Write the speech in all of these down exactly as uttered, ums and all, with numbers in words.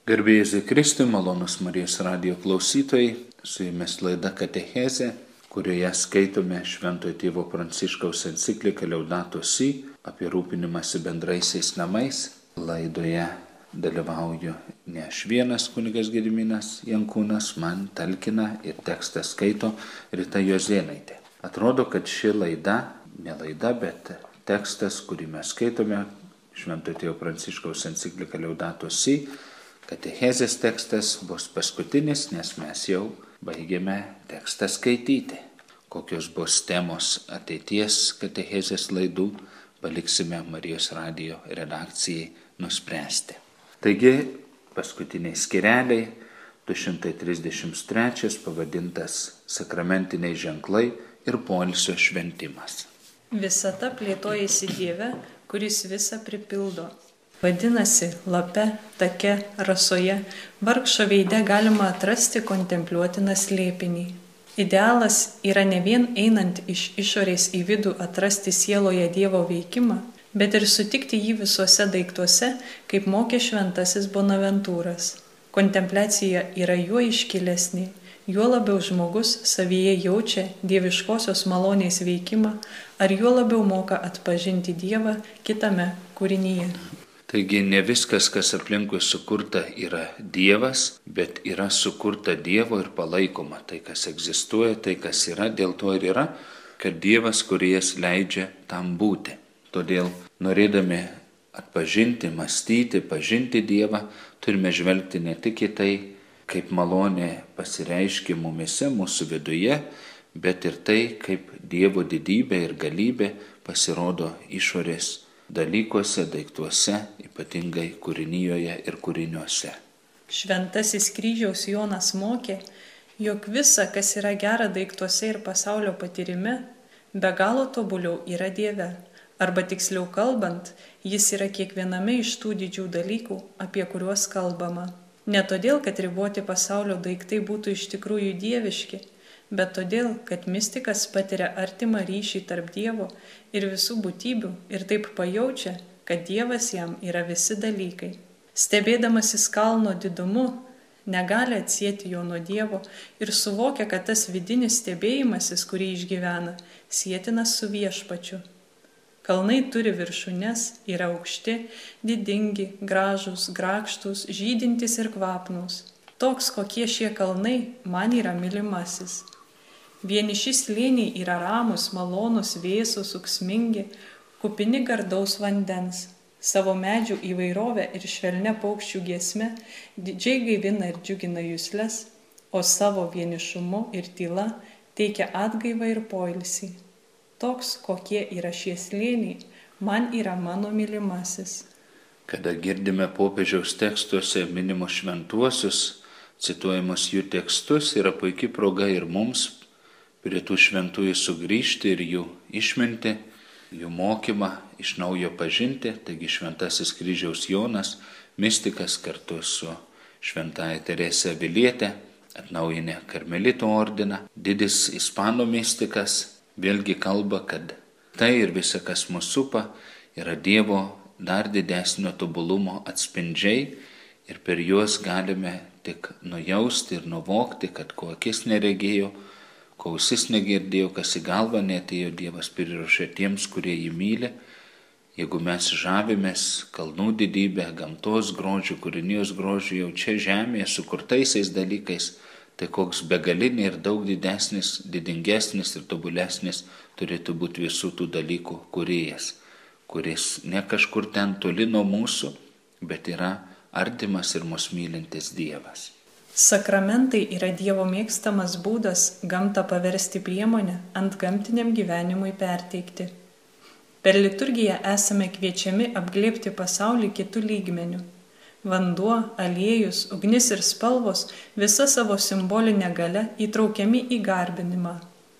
Garbė Jėzui Kristui, malonus Marijos radijo klausytojai, su jumis laida Katechezė, kurioje skaitome Šventojo tėvo Pranciškaus encikliką Laudato Si apie rūpinimąsi bendraisiais namais. Laidoje dalyvauju ne aš vienas, kunigas Gediminas Jankūnas, man talkina ir tekstą skaito Rita Juozėnaitė. Atrodo, kad ši laida, ne laida, bet tekstas, kurį mes skaitome, Šventojo tėvo Pranciškaus encikliką Laudato Si, Katechezės tekstas bus paskutinis, nes mes jau baigėme tekstą skaityti. Kokios bus temos ateities Katechezės laidų, paliksime Marijos radijo redakcijai nuspręsti. Taigi, paskutiniai skyreliai, du šimtai trisdešimt trečias pavadintas Sakramentiniai ženklai ir poilsio šventimas. Visata plėtojasi Dieve, kuris visą pripildo. Vadinasi, lape, take, rasoje, vargšo veide galima atrasti kontempliuotiną slėpinį. Idealas yra ne vien einant iš išorės į vidų atrasti sieloje Dievo veikimą, bet ir sutikti jį visuose daiktuose, kaip mokė šventasis Bonaventūras. Kontempliacija yra juo iškilesnė, juo labiau žmogus savyje jaučia dieviškosios malonės veikimą, ar juo labiau moka atpažinti Dievą kitame kūrinyje. Taigi ne viskas, kas aplinkui sukurta, yra Dievas, bet yra sukurta Dievo ir palaikoma. Tai, kas egzistuoja, tai, kas yra, dėl to ir yra, kad Dievas, kurijas leidžia tam būti. Todėl norėdami atpažinti, mąstyti, pažinti Dievą, turime žvelgti ne tik į tai, kaip malonė pasireiškia mumise, mūsų viduje, bet ir tai, kaip Dievo didybė ir galybė pasirodo išorės dalykuose, daiktuose, ypatingai kūrinijoje ir kūriniuose. Šventasis kryžiaus Jonas mokė, jog visa, kas yra gera daiktuose ir pasaulio patyrime, be galo tobuliau yra Dieve. Arba tiksliau kalbant, jis yra kiekviename iš tų didžių dalykų, apie kuriuos kalbama. Ne todėl, kad riboti pasaulio daiktai būtų iš tikrųjų dieviški, bet todėl, kad mistikas patiria artimą ryšį tarp Dievo ir visų būtybių ir taip pajaučia, kad Dievas jam yra visi dalykai. Stebėdamasis kalno didumu, negali atsieti jo nuo Dievo ir suvokia, kad tas vidinis stebėjimasis, kurį išgyvena, sietinas su viešpačiu. Kalnai turi viršūnes, yra aukšti, didingi, gražūs, grakštūs, žydintys ir kvapnūs. Toks, kokie šie kalnai, man yra mylimasis. Vieniši slėniai yra ramus, malonus, vėsūs, ūksmingi, kupini gardaus vandens. Savo medžių įvairovę ir švelnia paukščių giesme didžiai gaivina ir džiugina jusles, o savo vienišumu ir tyla teikia atgaivą ir poilsį. Toks, kokie yra šie slėniai, man yra mano mylimasis. Kada girdime popiežiaus tekstuose minimus šventuosius, cituojamus jų tekstus, yra puikia proga ir mums prie tų šventųjų sugrįžti ir jų išminti, jų mokymą iš naujo pažinti. Taigi šventasis kryžiaus Jonas, mistikas kartu su šventaja Terese Aviliete, atnaujinę Karmelitų ordiną, didis ispanų mistikas, vėlgi kalba, kad tai ir visa, kas mus supa, yra Dievo dar didesnio tobulumo atspindžiai ir per juos galime tik nujausti ir nuvokti, kad ko akis neregėjo, ko ausis negirdėjo, kas į galvą neatėjo, Dievas priruošė tiems, kurie jį myli. Jeigu mes žavimės kalnų didybę, gamtos grožių, kūrinijos grožių jau čia žemėje sukurtaisiais dalykais, tai koks begalinė ir daug didesnis, didingesnis ir tobulesnis turėtų būti visų tų dalykų kūrėjas, kuris ne kažkur ten toli nuo mūsų, bet yra artimas ir mus mylintis Dievas. Sakramentai yra Dievo mėgstamas būdas gamtą paversti priemonę ant gamtiniam gyvenimui perteikti. Per liturgiją esame kviečiami apglėbti pasaulį kitų lygmenių. Vanduo, aliejus, ugnis ir spalvos visa savo simbolinė galia įtraukiami į garbinimą.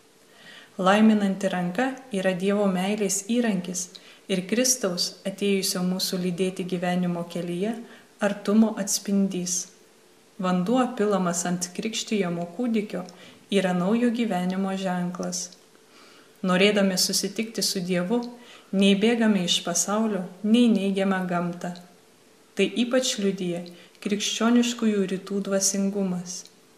Laiminanti ranka yra Dievo meilės įrankis ir Kristaus atėjusio mūsų lydėti gyvenimo kelyje artumo atspindys. Vanduo pilamas ant krikštijamo kūdikio yra naujo gyvenimo ženklas. Norėdami susitikti su Dievu, nei bėgame iš pasaulio, nei neigiame gamtą. Tai ypač liudija krikščioniškųjų rytų dvasingumas.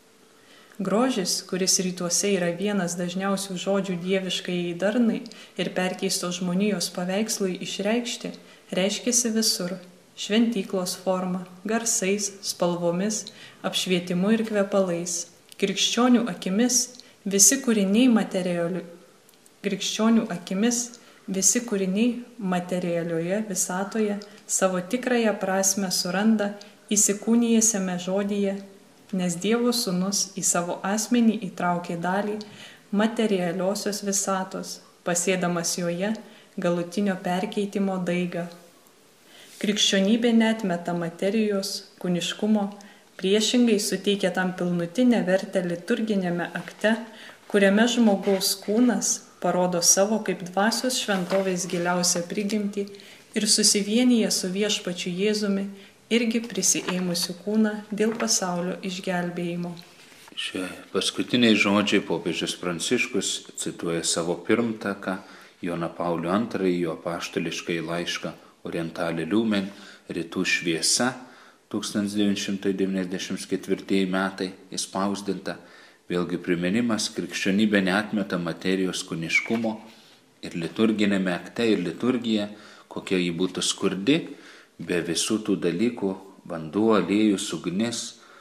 Grožis, kuris rytuose yra vienas dažniausių žodžių dieviškai darnai ir perkeistos žmonijos paveikslui išreikšti, reiškiasi visur - šventyklos forma, garsais, spalvomis, apšvietimu ir kvepalais. Krikščionių akimis visi kūriniai materialiu... Krikščionių akimis visi kūriniai materialioje visatoje savo tikrąją prasme suranda įsikūnijusiame žodyje, nes Dievo Sūnus į savo asmenį įtraukė dalį materialiosios visatos, pasėdamas joje galutinio perkeitimo daigą. Krikščionybė neatmeta materijos, kūniškumo, priešingai suteikia tam pilnutinę vertę liturginėme akte, kuriame žmogaus kūnas parodo savo kaip dvasios šventovės giliausią prigimtį ir susivienyje su viešpačiu Jėzumi irgi prisiėmusių kūną dėl pasaulio išgelbėjimo. Šie paskutiniai žodžiai popiežius Pranciškus cituoja savo pirmtaką Joną Paulių antrąjį, jo apaštališkąjį laišką Orientale Lumen, Rytų šviesa, tūkstantis devyni šimtai devyniasdešimt ketvirtieji metai įspausdinta. Vėlgi priminimas, krikščionybė neatmeta materijos kūniškumo ir liturginėme akte ir liturgija, kokia jį būtų skurdi, be visų tų dalykų - vanduo, aliejus, ugnis,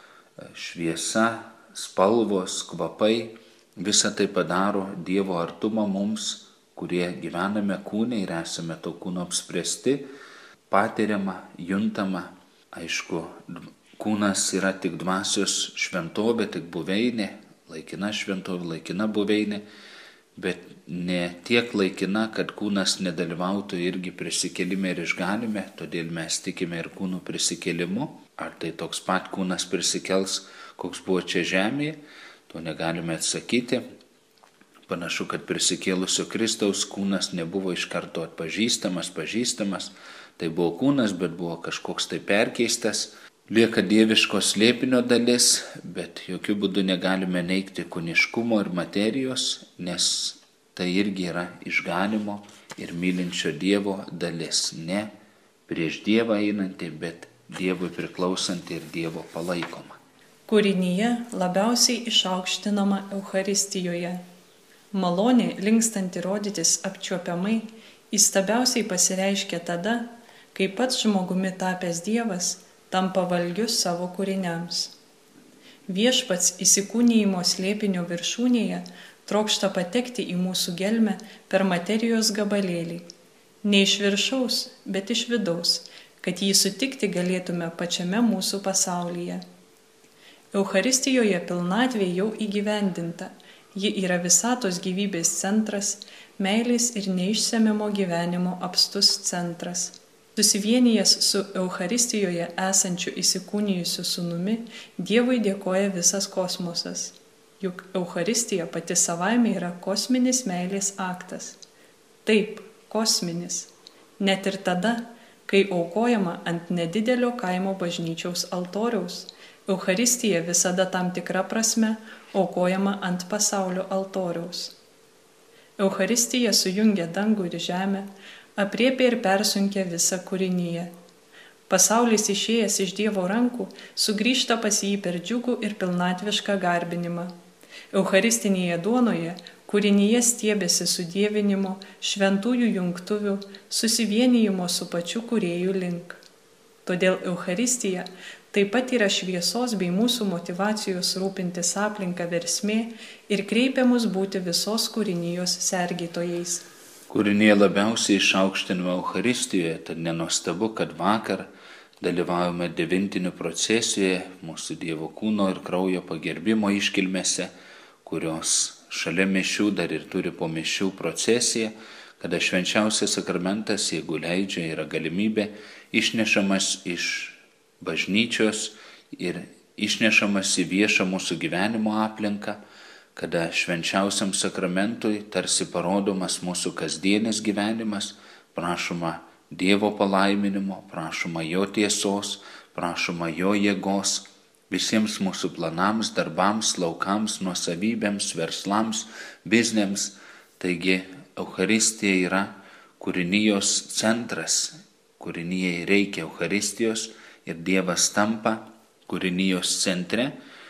šviesa, spalvos, kvapai - visa tai padaro Dievo artumą mums, kurie gyvename kūne ir esame to kūno apspręsti, patiriama, juntama. Aišku, kūnas yra tik dvasios šventovė, tik buveinė, laikina šventovė, laikina buveinė, bet ne tiek laikina, kad kūnas nedalyvautų irgi prisikėlime ir išganime, todėl mes tikime ir kūnų prisikėlimu. Ar tai toks pat kūnas prisikels, koks buvo čia žemėje, to negalime atsakyti. Panašu, kad prisikėlusio Kristaus kūnas nebuvo iš karto atpažįstamas, pažįstamas. Tai buvo kūnas, bet buvo kažkoks tai perkeistas. Lieka dieviško slėpinio dalis, bet jokių būdų negalime neigti kūniškumo ir materijos, nes tai irgi yra išganimo ir mylinčio Dievo dalis. Ne prieš Dievą einanti, bet Dievui priklausanti ir Dievo palaikoma. Kūrinyje labiausiai išaukštinama Eucharistijoje. Malonė, linkstanti rodytis apčiuopiamai, įstabiausiai pasireiškia tada, kai pats žmogumi tapęs Dievas tampa valgius savo kūriniams. Viešpats įsikūnijimo slėpinio viršūnėje trokšta patekti į mūsų gelmę per materijos gabalėlį. Ne iš viršaus, bet iš vidaus, kad jį sutikti galėtume pačiame mūsų pasaulyje. Eucharistijoje pilnatvė jau įgyvendinta. Ji yra visatos gyvybės centras, meilės ir neišsemiamo gyvenimo apstus centras. Susivienijęs su Eucharistijoje esančiu įsikūnijusiu sūnumi, Dievui dėkoja visas kosmosas. Juk Eucharistija pati savaime yra kosminis meilės aktas. Taip, kosminis. Net ir tada, kai aukojama ant nedidelio kaimo bažnyčiaus altoriaus, Eucharistija visada tam tikra prasme aukojama ant pasaulio altoriaus. Eucharistija sujungia dangų ir žemę, apriepia ir persunkia visą kūrinyje. Pasaulis išėjęs iš Dievo rankų sugrįžta pas jį per džiugų ir pilnatvišką garbinimą. Eucharistinėje duonoje kūrinyje stiebėsi sudievinimo, šventųjų jungtuvių, susivienijimo su pačiu kūrėjų link. Todėl Eucharistija taip pat yra šviesos bei mūsų motyvacijos rūpintis aplinką versmė ir kreipia mus būti visos kūrinijos sergėtojais. Kūrinėje labiausiai išaukštinama Eucharistijoje, tad nenuostabu, kad vakar dalyvavome devintinių procesijoje mūsų Dievo kūno ir kraujo pagerbimo iškilmėse, kurios šalia mišių dar ir turi po mišių procesiją, kada švenčiausias sakramentas, jeigu leidžia, yra galimybė išnešamas iš bažnyčios ir išnešamas į viešą mūsų gyvenimo aplinką, kada švenčiausiam sakramentui tarsi parodomas mūsų kasdienis gyvenimas, prašoma Dievo palaiminimo, prašoma jo tiesos, prašoma jo jėgos visiems mūsų planams, darbams, laukams, nuosavybėms, verslams, bizniams. Taigi Eucharistija yra kūrinijos centras, kūrinijai reikia Eucharistijos ir Dievas tampa kūrinijos centre,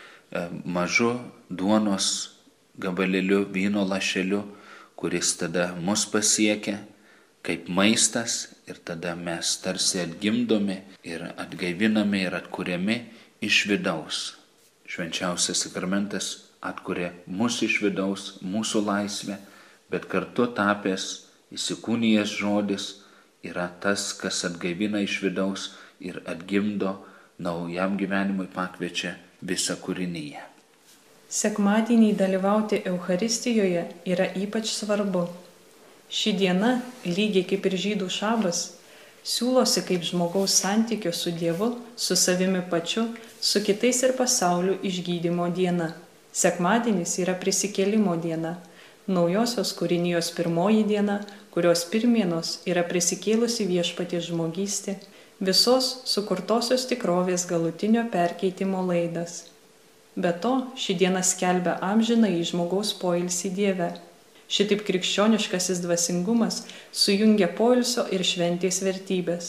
mažu duonos gabalėliu, vyno lašeliu, kuris tada mus pasiekia kaip maistas ir tada mes tarsi atgimdomi ir atgaivinami ir atkuriami iš vidaus. Švenčiausias sakramentas atkuria mus iš vidaus, mūsų laisvę, bet kartu tapęs įsikūnijęs žodis yra tas, kas atgaivina iš vidaus ir atgimdo, naujam gyvenimui pakviečia visą kūriniją. Sekmadienį dalyvauti Eucharistijoje yra ypač svarbu. Ši diena, lygiai kaip ir žydų šabas, siūlosi kaip žmogaus santykio su Dievu, su savimi pačiu, su kitais ir pasauliu išgydymo diena. Sekmadienis yra prisikėlimo diena, naujosios kūrinijos pirmoji diena, kurios pirmienos yra prisikėlusi viešpaties žmogystė, visos sukurtosios tikrovės galutinio perkeitimo laidas. Be to, ši diena skelbia amžiną į žmogaus poilsį Dieve. Šitaip krikščioniškasis dvasingumas sujungia poilsio ir šventės vertybės.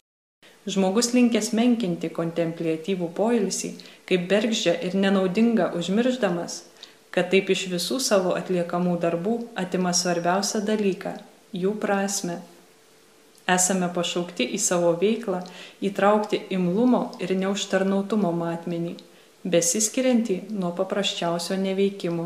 Žmogus linkęs menkinti kontempliatyvų poilsį, kaip bergždžią ir nenaudingą užmirždamas, kad taip iš visų savo atliekamų darbų atima svarbiausią dalyką – jų prasmę. Esame pašaukti į savo veiklą įtraukti imlumo ir neužtarnautumo matmenį, besiskiriantį nuo paprasčiausio neveikimo.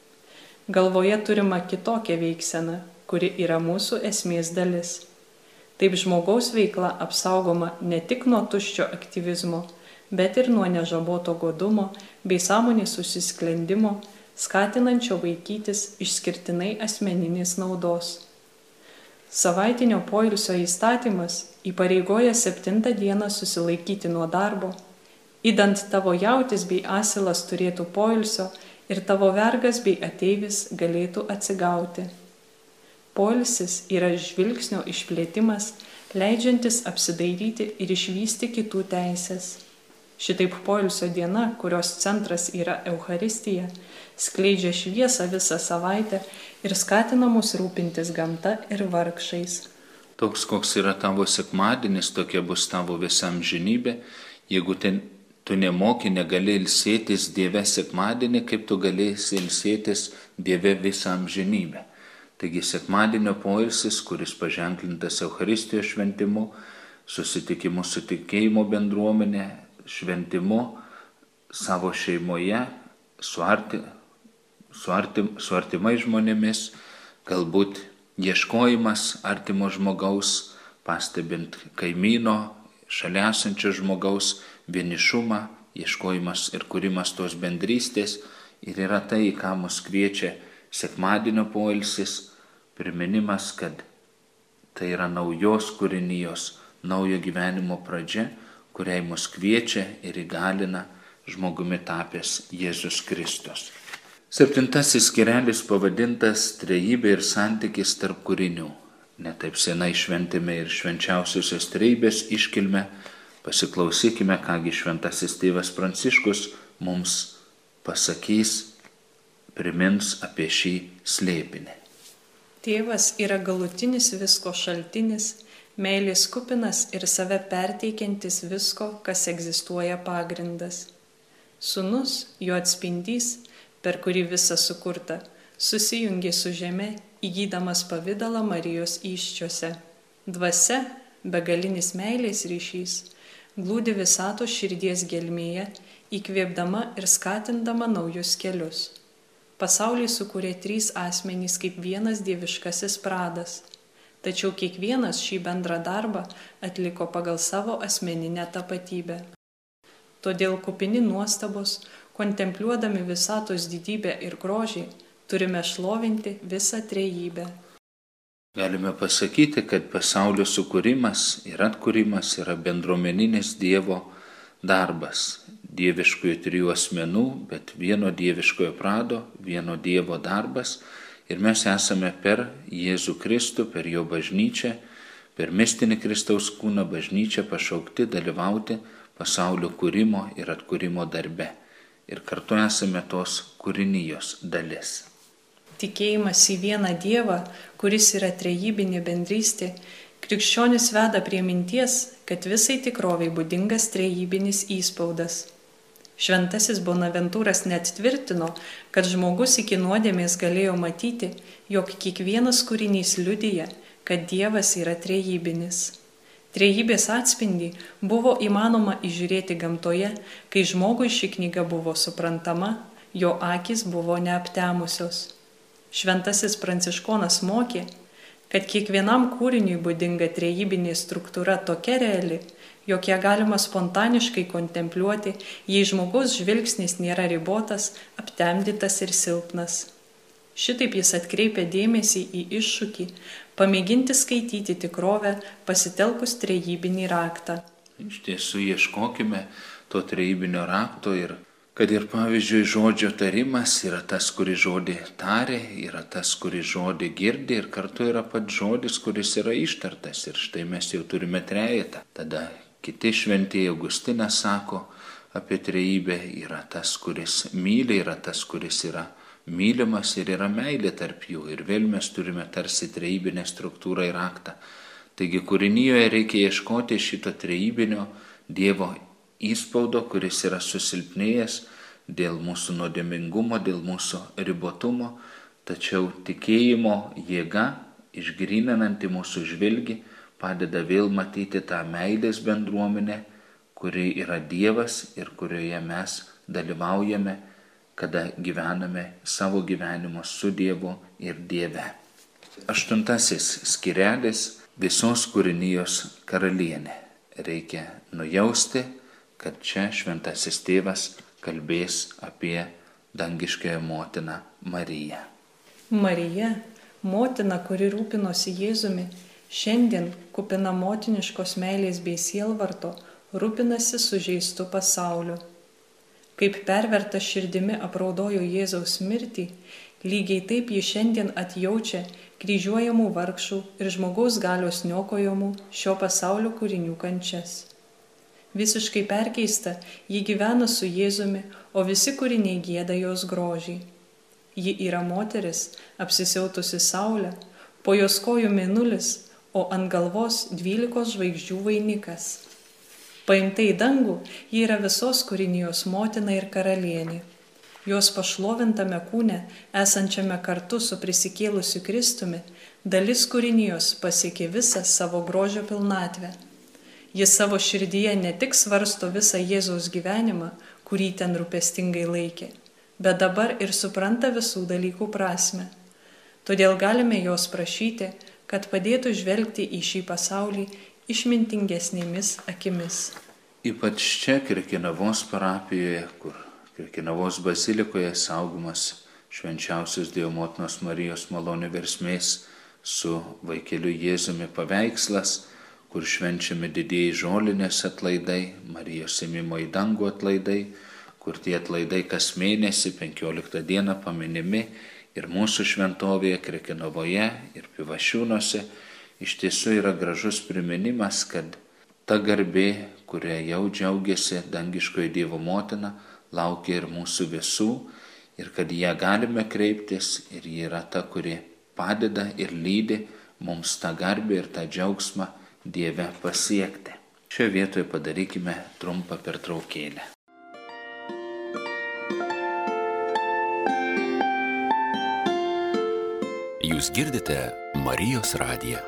Galvoje turima kitokia veiksena, kuri yra mūsų esmės dalis. Taip žmogaus veikla apsaugoma ne tik nuo tuščio aktyvizmo, bet ir nuo nežaboto godumo bei sąmonės susisklendimo, skatinančio vaikytis išskirtinai asmeninės naudos. Savaitinio poilsio įstatymas įpareigoja septintą dieną susilaikyti nuo darbo, idant tavo jautis bei asilas turėtų poilsio ir tavo vergas bei ateivis galėtų atsigauti. Poilsis yra žvilgsnio išplėtimas, leidžiantis apsidairyti ir išvysti kitų teisės. Šitaip poilsio diena, kurios centras yra Eucharistija, skleidžia šviesą visą savaitę ir skatina mus rūpintis gamta ir vargšais. Toks, koks yra tavo sekmadienis, tokia bus tavo visa amžinybė. Jeigu ten tu nemoki, negali ilsėtis Dieve sekmadienį, kaip tu galėsi ilsėtis Dieve visą amžinybę. Taigi sekmadienio poilsis, kuris paženklintas Eucharistijos šventimu, susitikimu su tikėjimo bendruomenė, šventimu savo šeimoje, su, arti, su, artim, su artimai žmonėmis, galbūt ieškojimas artimo žmogaus, pastebint kaimyno, šalia esančio žmogaus vienišumą, ieškojimas ir kūrimas tos bendrystės ir yra tai, ką mus kviečia sekmadienio poilsis, priminimas, kad tai yra naujos kūrinijos, naujo gyvenimo pradžia, kuriai mus kviečia ir įgalina žmogumi tapęs Jėzus Kristus. Septintasis skyrelis pavadintas Trejybė ir santykis tarp kūrinių. Netaip senai šventėme ir švenčiausiosios trejybės iškilmę. Pasiklausykime, kągi šventasis tėvas Pranciškus mums pasakys, primins apie šį slėpinį. Tėvas yra galutinis visko šaltinis, meilės kupinas ir save perteikiantis visko, kas egzistuoja pagrindas. Sūnus, jo atspindys, per kurį visa sukurta, susijungė su žeme, įgydamas pavidalą Marijos įsčiose. Dvasia, begalinis meilės ryšys, glūdi visatos širdies gelmėje, įkvėpdama ir skatindama naujus kelius. Pasaulį sukūrė trys asmenys kaip vienas dieviškasis pradas, tačiau kiekvienas šį bendrą darbą atliko pagal savo asmeninę tapatybę. Todėl kupini nuostabos, kontempliuodami visatos didybę ir grožį, turime šlovinti visą trejybę. Galime pasakyti, kad pasaulio sukūrimas ir atkūrimas yra bendruomeninis Dievo darbas. Dieviškųjų trijų asmenų, bet vieno dieviškojo prado, vieno Dievo darbas. Ir mes esame per Jėzų Kristų, per jo bažnyčią, per mistinį Kristaus kūną bažnyčią pašaukti dalyvauti pasaulio kūrimo ir atkūrimo darbe. Ir kartu esame tos kūrinijos dalis. Tikėjimas į vieną Dievą, kuris yra trejybinė bendrystė, krikščionis veda prie minties, kad visai tikroviai būdingas trejybinis įspaudas. Šventasis Bonaventūras net tvirtino, kad žmogus iki nuodėmės galėjo matyti, jog kiekvienas kūrinys liudija, kad Dievas yra trejybinis. Trejybės atspindį buvo įmanoma įžiūrėti gamtoje, kai žmogui ši knyga buvo suprantama, jo akys buvo neaptemusios. Šventasis Pranciškonas mokė, kad kiekvienam kūriniui būdinga trejybinė struktūra tokia reali, jog ją galima spontaniškai kontempliuoti, jei žmogaus žvilgsnis nėra ribotas, aptemdytas ir silpnas. Šitaip jis atkreipia dėmesį į iššūkį, pamėginti skaityti tikrovę, pasitelkus trejybinį raktą. Iš tiesų ieškokime to trejybinio rakto ir kad ir pavyzdžiui žodžio tarimas yra tas, kuris žodį tarė, yra tas, kuris žodį girdi ir kartu yra pats žodis, kuris yra ištartas. Ir štai mes jau turime trejetą. Tada kiti šventieji Augustinas sako apie trejybę, yra tas, kuris myli, yra tas, kuris yra mylimas ir yra meilė tarp jų. Ir vėl mes turime tarsi trejybinę struktūrą ir raktą. Taigi kūrinijoje reikia ieškoti šito trejybinio Dievo įspaudo, kuris yra susilpnėjęs dėl mūsų nuodėmingumo, dėl mūsų ribotumo, tačiau tikėjimo jėga, išgryninanti mūsų žvilgį, padeda vėl matyti tą meilės bendruomenę, kuri yra Dievas ir kurioje mes dalyvaujame, kada gyvename savo gyvenimo su Dievu ir Dieve. Aštuntasis skirelis – visos kūrinijos karalienė. Reikia nujausti, kad čia šventasis tėvas kalbės apie dangiškąją motiną Mariją. Marija, motina, kuri rūpinosi Jėzumi, šiandien kupina motiniškos meilės bei sielvarto, rūpinasi sužeistu pasauliu. Kaip perverta širdimi apraudojo Jėzaus mirtį, lygiai taip ji šiandien atjaučia kryžiuojamų vargšų ir žmogaus galios niokojamų šio pasaulio kūrinių kančias. Visiškai perkeista, ji gyvena su Jėzumi, o visi kūriniai gieda jos grožį. Ji yra moteris, apsisiautusi saulę, po jos kojų mėnulis, o ant galvos dvylikos žvaigždžių vainikas. Paimta į dangų, ji yra visos kūrinijos motina ir karalienė. Jos pašlovintame kūne, esančiame kartu su prisikėlusiu Kristumi, dalis kūrinijos pasiekė visą savo grožio pilnatvę. Jis savo širdyje ne tik svarsto visą Jėzaus gyvenimą, kurį ten rūpestingai laikė, bet dabar ir supranta visų dalykų prasmę. Todėl galime jos prašyti, kad padėtų žvelgti į šį pasaulį išmintingesnėmis akimis. Ypač čia Krekenavos parapijoje, kur Krekenavos bazilikoje saugomas švenčiausios Dievo motinos Marijos malonių versmės su vaikeliu Jėzumi paveikslas, kur švenčiami didieji žolinės atlaidai, Marijos ėmimo į dangų atlaidai, kur tie atlaidai kas mėnesį, penkioliktą dieną paminimi ir mūsų šventovėje Krekenavoje ir Pivašiūnuose, iš tiesų yra gražus priminimas, kad ta garbė, kuria jau džiaugiasi dangiškoji Dievo motina, laukia ir mūsų visų ir kad ją galime kreiptis ir ji yra ta, kuri padeda ir lydi mums tą garbę ir tą džiaugsmą Dieve pasiekti. Šioje vietoje padarykime trumpą pertraukėlę. Jūs girdite Marijos radiją.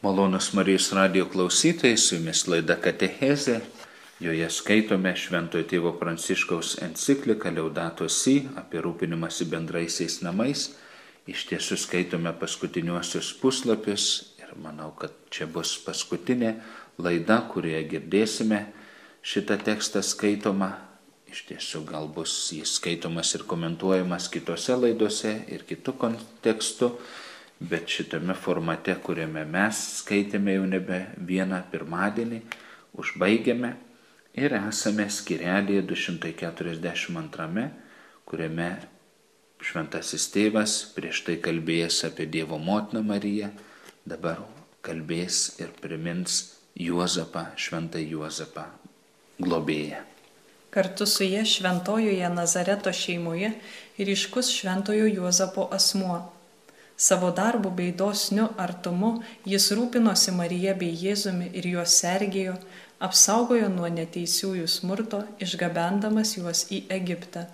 Malonus Marijos radijo klausytojai, su jumis laida Katechezė. Joje skaitome Šventojo tėvo Pranciškaus encikliką Laudato Si apie rūpinimąsi bendraisiais namais. Iš tiesų skaitome paskutiniuosius puslapius ir manau, kad čia bus paskutinė laida, kurioje girdėsime šitą tekstą skaitomą. Iš tiesų gal bus jis skaitomas ir komentuojamas kitose laidose ir kitų kontekstų. Bet šitame formate, kuriame mes skaitėme jau nebe vieną pirmadienį, užbaigėme ir esame skyrelėje du šimtai keturiasdešimt antrame, kuriame Šventasis tėvas prieš tai kalbėjęs apie Dievo motiną Mariją, dabar kalbės ir primins Juozapą, Šventąjį Juozapą, globėją. Kartu su ja šventojoje Nazareto šeimoje ryškus Šventojo Juozapo asmuo. Savo darbu bei dosniu artumu jis rūpinosi Marija bei Jėzumi ir juos sergėjo, apsaugojo nuo neteisiųjų smurto, išgabendamas juos į Egiptą.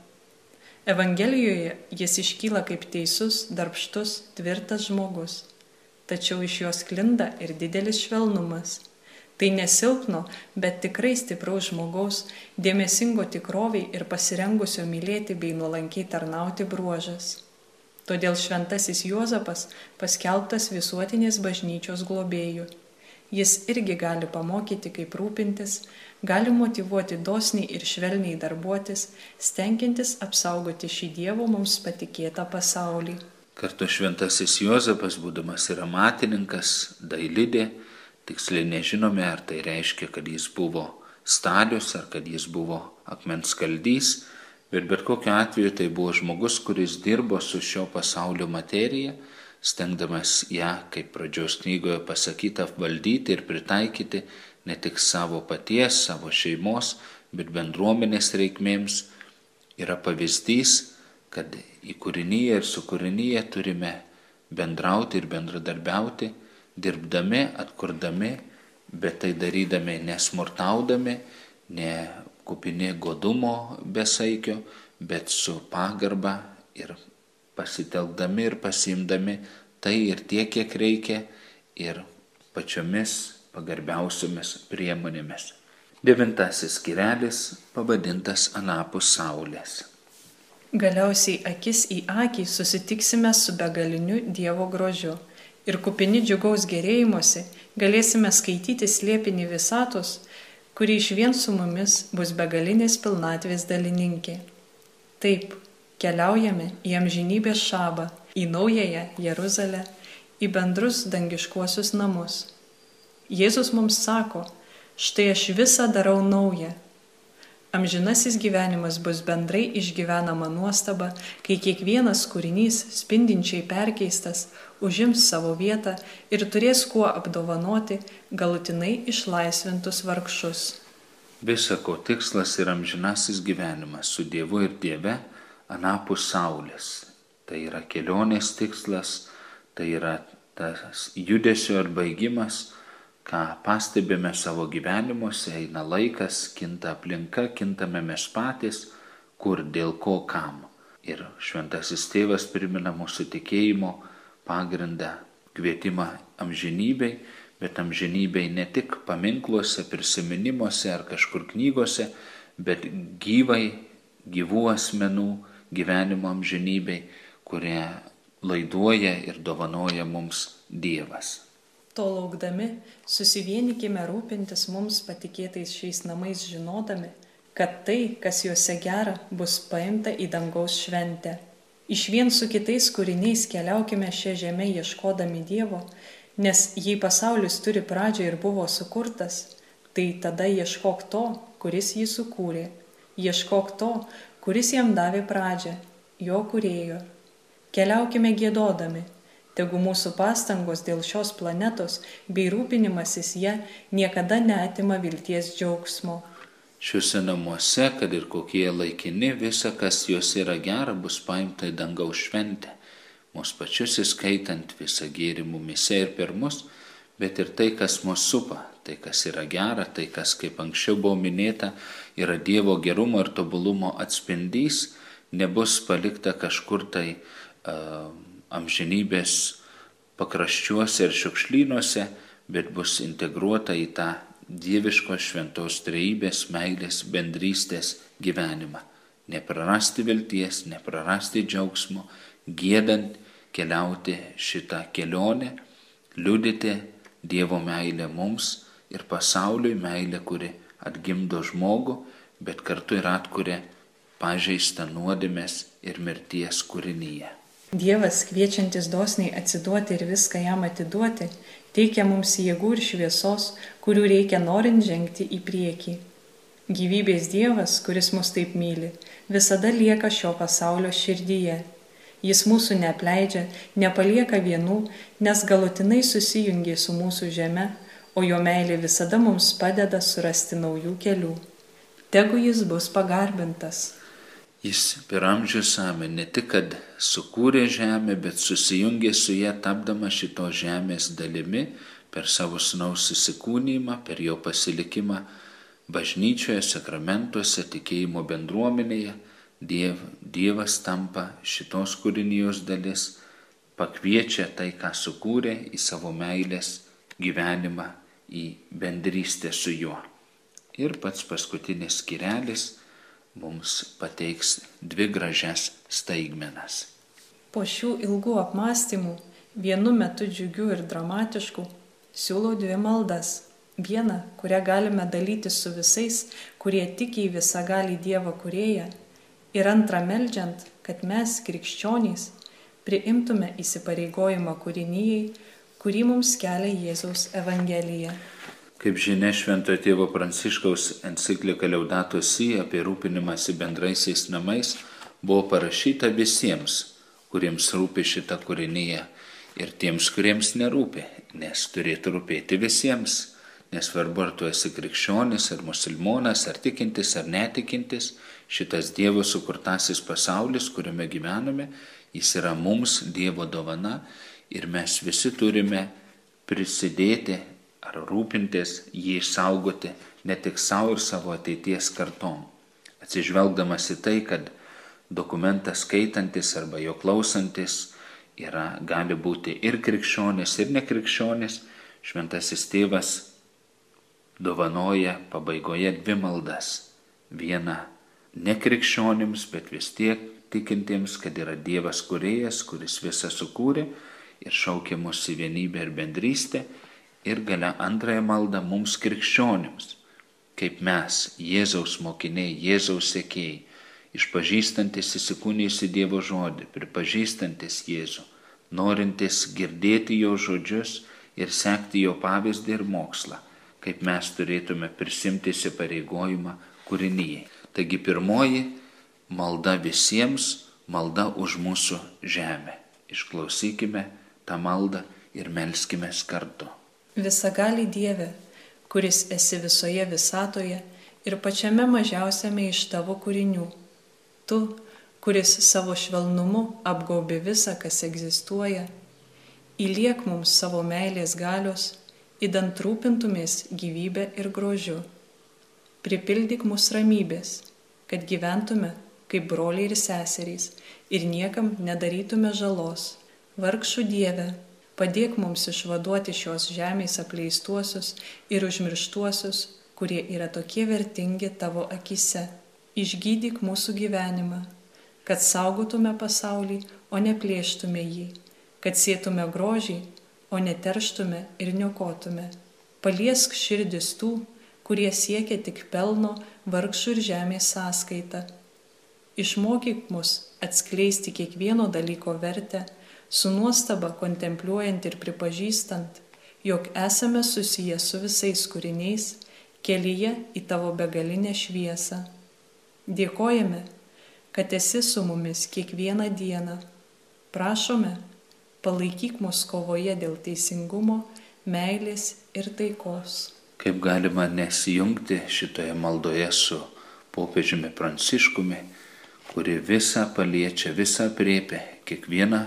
Evangelijoje jis iškyla kaip teisus, darbštus, tvirtas žmogus. Tačiau iš jos sklinda ir didelis švelnumas. Tai nesilpno, bet tikrai stipraus žmogaus, dėmesingo tikroviai ir pasirengusio mylėti bei nuolankiai tarnauti bruožas. Todėl Šventasis Juozapas paskelbtas visuotinės bažnyčios globėjų. Jis irgi gali pamokyti, kaip rūpintis, gali motyvuoti dosniai ir švelniai darbuotis, stengiantis apsaugoti šį Dievo mums patikėtą pasaulį. Kartu Šventasis Juozapas, būdamas ir amatininkas, dailidė, tiksliai nežinome, ar tai reiškia, kad jis buvo stalius, ar kad jis buvo akmens kaldys. Bet bet kokiu atveju tai buvo žmogus, kuris dirbo su šio pasaulio materija, stengdamas ją, kaip pradžios knygoje pasakyta, valdyti ir pritaikyti ne tik savo paties, savo šeimos, bet bendruomenės reikmėms. Yra pavyzdys, kad į kūrinyje ir su kūrinyje turime bendrauti ir bendradarbiauti, dirbdami, atkurdami, bet tai darydami nesmurtaudami, ne kupini godumo besaikio, bet su pagarba ir pasitelkdami ir pasiimdami tai ir tiek, kiek reikia, ir pačiomis pagarbiausiomis priemonėmis. Devintasis skyrelis pavadintas Anapus saulės. Galiausiai akis į akį susitiksime su begaliniu Dievo grožiu ir kupini džiugaus gerėjimuose galėsime skaityti slėpinį visatos, kuri išvien su mumis bus begalinės pilnatvės dalininkė. Taip, keliaujame į amžinybės šabą, į naująją Jeruzalę, į bendrus dangiškuosius namus. Jėzus mums sako, štai aš visą darau naują. Amžinasis gyvenimas bus bendrai išgyvenama nuostaba, kai kiekvienas kūrinys spindinčiai perkeistas užims savo vietą ir turės kuo apdovanoti galutinai išlaisvintus vargšus. Visa ko tikslas yra amžinasis gyvenimas su Dievu ir Dieve anapus saulės. Tai yra kelionės tikslas, tai yra tas judesio atbaigimas, ką pastebime savo gyvenimuose, eina laikas, kinta aplinka, kintame mes patys, kur, dėl ko, kam. Ir Šventasis tėvas primena mūsų tikėjimo pagrindą, kvietimą amžinybei, bet amžinybei ne tik paminkluose, prisiminimuose ar kažkur knygose, bet gyvai, gyvų asmenų gyvenimo amžinybei, kurie laiduoja ir dovanoja mums Dievas. To laukdami, susivienykime rūpintis mums patikėtais šiais namais žinodami, kad tai, kas juose gera, bus paimta į dangaus šventę. Išvien su kitais kūriniais keliaukime šią žemę ieškodami Dievo, nes jei pasaulis turi pradžią ir buvo sukurtas, tai tada ieškok to, kuris jį sukūrė. Ieškok to, kuris jam davė pradžią, jo kūrėjo. Keliaukime giedodami. Tegu mūsų pastangos dėl šios planetos bei rūpinimasis ją niekada neatima vilties džiaugsmo. Šiuose namuose, kad ir kokie laikini, visa, kas juose yra gera, bus paimta į dangaus šventę. Mūsų pačius įskaitant visą gėrį mumyse ir per mus, bet ir tai, kas mus supa, tai, kas yra gera, tai, kas, kaip anksčiau buvo minėta, yra Dievo gerumo ir tobulumo atspindys, nebus palikta kažkur tai uh, amžinybės pakraščiuose ir šiukšlynuose, bet bus integruota į tą dieviškos šventos trejybės, meilės, bendrystės gyvenimą. Neprarasti vilties, neprarasti džiaugsmo, giedant keliauti šitą kelionę, liudyti Dievo meilę mums ir pasauliui, meilę, kuri atgimdo žmogų, bet kartu ir atkuria pažeistą nuodėmės ir mirties kūrinyje. Dievas, kviečiantis dosniai atsiduoti ir viską jam atiduoti, teikia mums jėgų ir šviesos, kurių reikia norint žengti į priekį. Gyvybės Dievas, kuris mus taip myli, visada lieka šio pasaulio širdyje. Jis mūsų neapleidžia, nepalieka vienų, nes galutinai susijungė su mūsų žeme, o jo meilė visada mums padeda surasti naujų kelių. Tegu jis bus pagarbintas. Jis per amžius amen ne tik, kad sukūrė žemę, bet susijungė su ją, tapdama šitos žemės dalimi per savo sūnaus įsikūnijimą, per jo pasilikimą bažnyčioje, sakramentuose, tikėjimo bendruomenėje. Diev, Dievas tampa šitos kūrinijos dalis, pakviečia tai, ką sukūrė, į savo meilės gyvenimą, į bendrystę su juo. Ir pats paskutinis skyrelis mums pateiks dvi gražias staigmenas. Po šių ilgų apmąstymų, vienu metu džiugių ir dramatiškų, siūlau dvi maldas. Vieną, kurią galime dalyti su visais, kurie tiki į visagalį Dievo kūrėją. Ir antrą meldžiant, kad mes, krikščionys, priimtume įsipareigojimą kūrinijai, kurį mums kelia Jėzaus Evangelija. Kaip žinia, Šventojo tėvo Pranciškaus enciklika Laudato Si apie rūpinimąsi bendraisiais namais buvo parašyta visiems, kuriems rūpi šita kūrinija, ir tiems, kuriems nerūpi, nes turėtų rūpėti visiems. Nesvarbu, ar tu esi krikščionis, ar musulmonas, ar tikintis, ar netikintis, šitas Dievo sukurtasis pasaulis, kuriame gyvename, jis yra mums Dievo dovana ir mes visi turime prisidėti ar rūpintis, jį išsaugoti ne tik savo ir savo ateities kartom. Atsižvelgdamas į tai, kad dokumentas skaitantis arba jo klausantis yra, gali būti ir krikščionis, ir nekrikščionis, Šventasis tėvas dovanoja pabaigoje dvi maldas. Vieną nekrikščionims, bet vis tiek tikintiems, kad yra Dievas kūrėjas, kuris visą sukūrė ir šaukia mus į vienybę ir bendrystę. Ir galia antrąją maldą mums krikščionims, kaip mes, Jėzaus mokiniai, Jėzaus sekėjai, išpažįstantis įsikūnijusį Dievo žodį, pripažįstantis Jėzų, norintis girdėti jo žodžius ir sekti jo pavyzdį ir mokslą, kaip mes turėtume prisimti įsipareigojimą kūrinijai. Taigi pirmoji malda visiems, malda už mūsų žemę. Išklausykime tą maldą ir melskime kartu. Visagalį Dieve, kuris esi visoje visatoje ir pačiame mažiausiame iš tavo kūrinių. Tu, kuris savo švelnumu apgaubi visą, kas egzistuoja, įliek mums savo meilės galios, idant rūpintumės gyvybę ir grožiu. Pripildyk mus ramybės, kad gyventume kaip broliai ir seserys ir niekam nedarytume žalos. Vargšų Dieve, padėk mums išvaduoti šios žemės apleistuosius ir užmirštuosius, kurie yra tokie vertingi tavo akyse. Išgydyk mūsų gyvenimą, kad saugotume pasaulį, o ne plėštume jį, kad sėtume grožį, o neterštume ir niokotume. Paliesk širdis tų, kurie siekia tik pelno vargšų ir žemės sąskaitą. Išmokyk mus atskleisti kiekvieno dalyko vertę, su nuostaba kontempliuojant ir pripažįstant, jog esame susiję su visais kūriniais, kelyje į tavo begalinę šviesą. Dėkojame, kad esi su mumis kiekvieną dieną. Prašome, palaikyk mus kovoje dėl teisingumo, meilės ir taikos. Kaip galima nesijungti šitoje maldoje su popiežiumi Pranciškumi, kuri visą paliečia, visą aprėpia, kiekvieną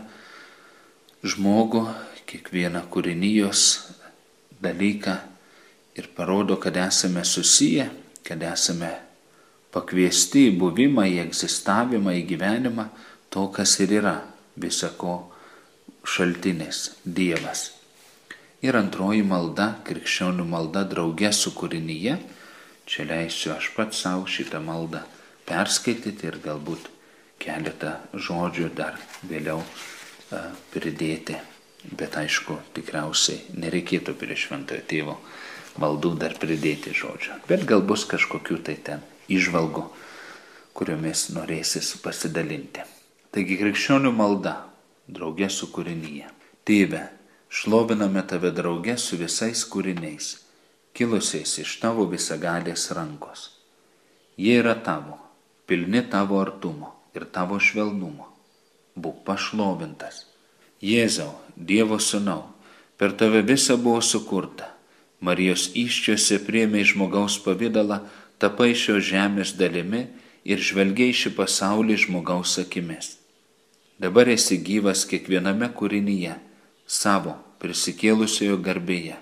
žmogų, kiekvieną kūrinijos dalyką ir parodo, kad esame susiję, kad esame pakviesti į buvimą, į egzistavimą, į gyvenimą, to, kas ir yra visako šaltinis, Dievas. Ir antroji malda, krikščionių malda drauge su kūrinyje. Čia leisiu aš pats savo šitą maldą perskaityti ir galbūt keletą žodžių dar vėliau uh, pridėti. Bet aišku, tikriausiai nereikėtų prie šventojo tėvo maldų dar pridėti žodžių. Bet gal bus kažkokių tai ten įžvalgų, kuriomis norėsis pasidalinti. Taigi krikščionių malda drauge su kūrinyje. Tėve, šloviname tave drauge su visais kūriniais, kilusiais iš tavo visagalės rankos. Jie yra tavo, pilni tavo artumo ir tavo švelnumo. Būk pašlovintas. Jėzau, Dievo sūnau, per tave visa buvo sukurta. Marijos įsčiose priėmė žmogaus pavidalą, tapai šios žemės dalimi ir žvelgiai šį pasaulį žmogaus akimis. Dabar esi gyvas kiekviename kūrinyje, savo prisikėlusiojo garbėje.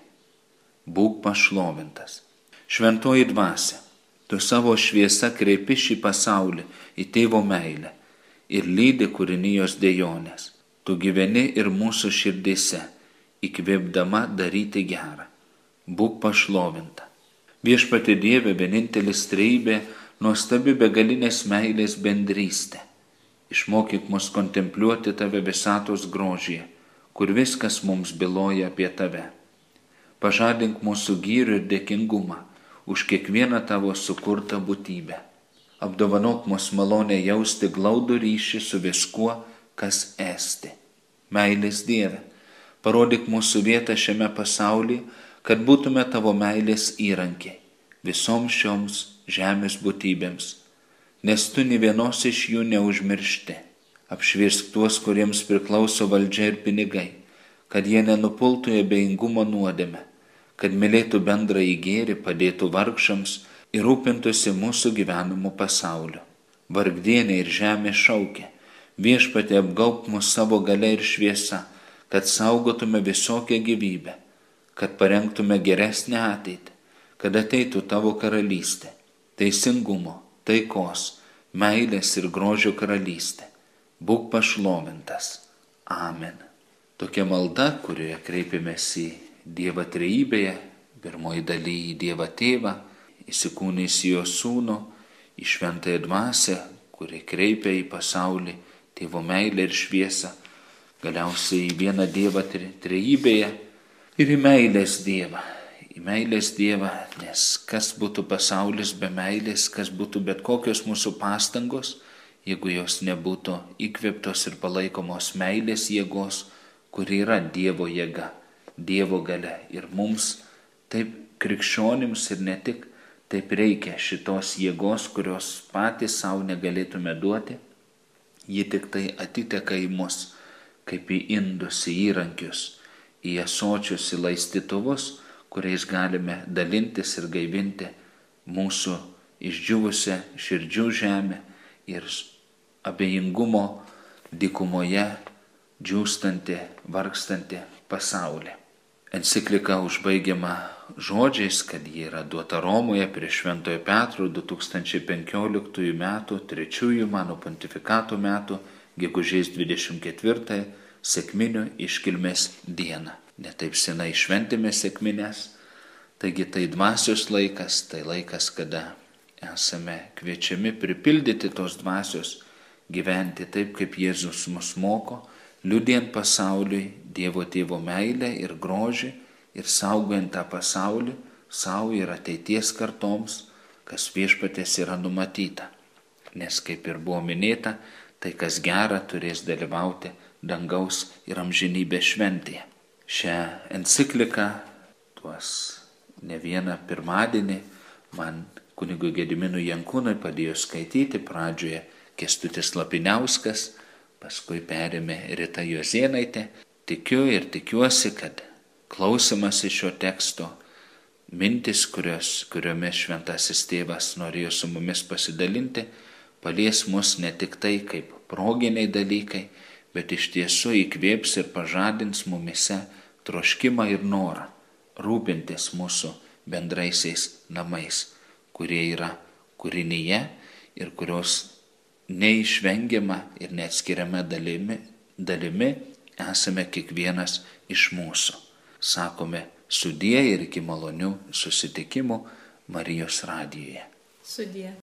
Būk pašlovintas. Šventoji dvasia, tu savo šviesa kreipi šį pasaulį į tėvo meilę ir lydi kūrinijos dejonės. Tu gyveni ir mūsų širdėse, įkvėpdama daryti gerą. Būk pašlovinta. Viešpatie Dieve, vienintelis trejybė, nuostabi begalinės meilės bendrystė. Išmokyk mus kontempliuoti tave visatos grožyje, kur viskas mums byloja apie tave. Pažadink mūsų gyrių ir dėkingumą už kiekvieną tavo sukurtą būtybę. Apdovanok mus malonę jausti glaudų ryšį su viskuo, kas esti. Meilės Dieve, parodyk mūsų vietą šiame pasaulyje, kad būtume tavo meilės įrankiai visoms šioms žemės būtybėms, nes tu nė vienos iš jų neužmiršti. Apšviesk tuos, kuriems priklauso valdžia ir pinigai, kad jie nenupultų į abejingumo nuodėmę, kad mylėtų bendrąjį gėrį, padėtų vargšams ir rūpintųsi mūsų gyvenimu pasauliu. Vargdienė ir žemė šaukia. Viešpatie, apgaubk mus savo galia ir šviesa, kad saugotume visokią gyvybę, kad parengtume geresnę ateitį, kad ateitų tavo karalystė, teisingumo, taikos, meilės ir grožio karalystė. Būk pašlovintas. Amen. Tokia malda, kurioje kreipiamės į Dievą trejybėje, pirmoji daly į Dievą Tėvą, įsikūnijusį jo Sūnų, į Šventąją Dvasią, kuri kreipia į pasaulį Tėvo meilę ir šviesą, galiausiai į vieną Dievą trejybėje ir į meilės Dievą. Į meilės Dievą, nes kas būtų pasaulis be meilės, kas būtų bet kokios mūsų pastangos, jeigu jos nebūtų įkvėptos ir palaikomos meilės jėgos, kuri yra Dievo jėga, Dievo galia. Ir mums, taip krikščionims ir ne tik, taip reikia šitos jėgos, kurios patys savo negalėtume duoti. Ji tik tai atiteka į mus, kaip į indus, į įrankius, į ąsočius, į laistytuvus, kuriais galime dalintis ir gaivinti mūsų išdžiūvusią širdžių žemę ir abejingumo dykumoje džiūstantį, vargstantį pasaulį. Enciklika užbaigiama žodžiais, kad ji yra duota Romoje prie Šventojo Petro du tūkstančiai penkioliktųjų metų, trečiųjų mano pontifikato metų, gegužės dvidešimt ketvirtąją, sekminių iškilmės dieną. Netaip senai šventėme sekmines, taigi tai dvasios laikas, tai laikas, kada esame kviečiami pripildyti tos dvasios, gyventi taip, kaip Jėzus mus moko, liudijant pasauliui Dievo Tėvo meilę ir grožį ir saugojant tą pasaulį savo ir ateities kartoms, kas Viešpaties yra numatyta. Nes kaip ir buvo minėta, tai kas gera turės dalyvauti dangaus ir amžinybės šventėje. Šią encikliką, tuos ne vieną pirmadienį, man kunigui Gediminui Jankūnui padėjo skaityti, pradžioje Kęstutis Lapiniauskas, paskui perėmė Rita Juozėnaitė. Tikiu ir tikiuosi, kad klausimas iš šio teksto, mintis, kurios, kuriomis šventasis tėvas norėjo su mumis pasidalinti, palies mus ne tik tai kaip proginiai dalykai, bet iš tiesų įkvėps ir pažadins mumise troškimą ir norą rūpintis mūsų bendraisiais namais, kurie yra kūrinyje ir kurios neišvengiama ir neatskiriama dalimi, dalimi esame kiekvienas iš mūsų. sakome sudie ir iki malonių susitikimų Marijos radijoje. Sudie.